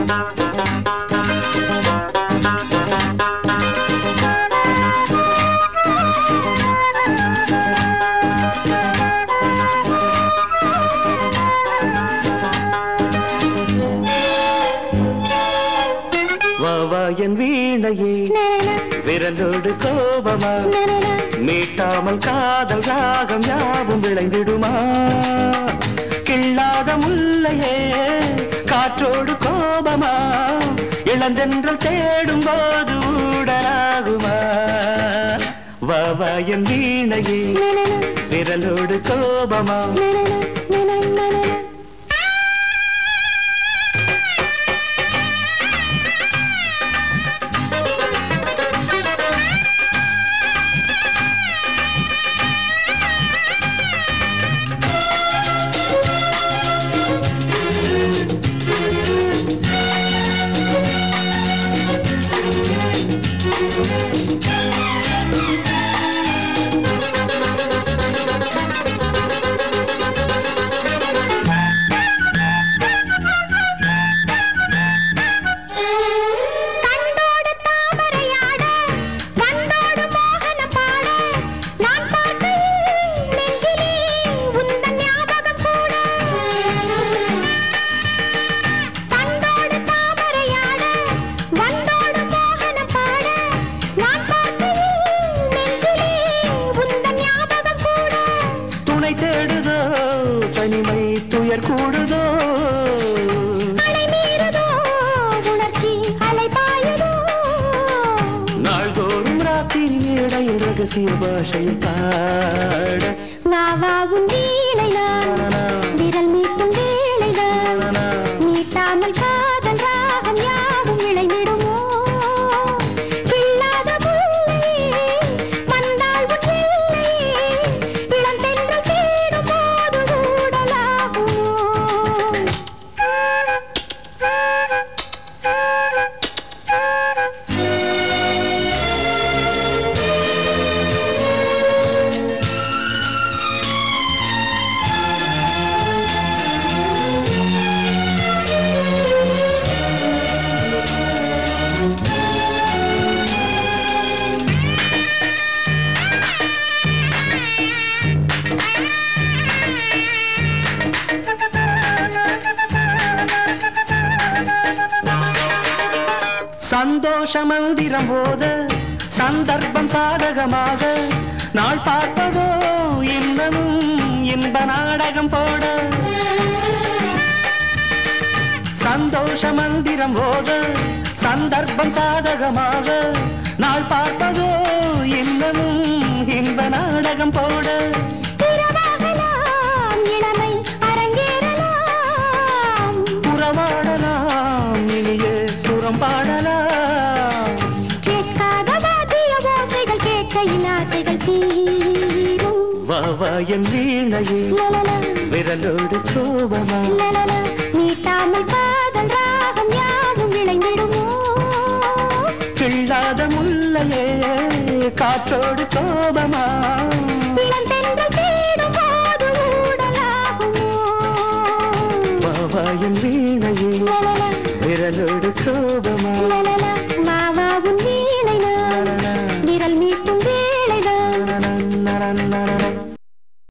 என் வீணையே விரலோடு கோபமா மீட்டாமல் காதல் ராகம் யாவும் விளைந்திடுமா கிள்ளாத முல்லையே காற்றோடு கோபமா இளந்தென்றல் தேடும் போது ஊடலாகுமா வா என் வீணையே விரலோடு கோபமா தேடுதோ தனிமை துயர் கூடுதோ உணர்ச்சி அலைபாயுதோ நாள்தோறும் ராத்திரி மேடையில் ரகசிய பாஷையில் பாட வா உன் வீணைதான் விரல் மீட்டும் வேளைதான் மீட்டாமல் காதல் ராகம் யாவும் இழைந்திடுமோ சந்தோஷ மந்திரம் போத சந்தர்ப்பம் சாதகமாக நாள் பார்ப்பதோ இன்னமும் இன்ப நாடகம் போட சந்தோஷ மந்திரம் போத சந்தர்ப்பம் சாதகமாக நாள் பார்ப்பதோ இன்னமும் இன்ப நாடகம் போட இளமை அரங்கேறலாம் புறவாடலாம் இனியே சுரம் பாடலாம் வா என் வீணையே விரலோடு கோபமா மீட்டாமல் காதல் ராகம் யாவும் விளைந்திடுமோ கிள்ளாத முல்லையே காற்றோடு கோபமா இளந்தென்றல் தேடும் போது ஊடலாகுமோ வா என் வீணையே விரலோடு கோபமா